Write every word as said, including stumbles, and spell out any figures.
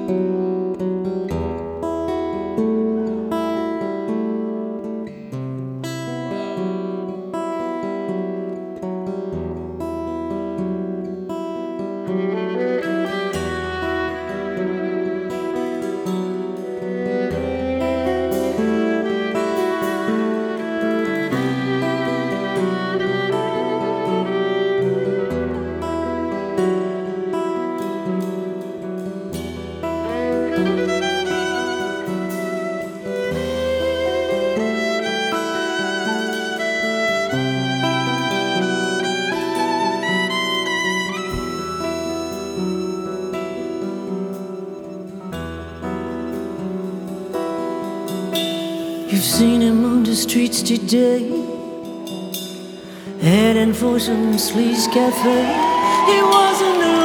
You've seen him on the streets today, heading for some sleaze cafe. He wasn't alone.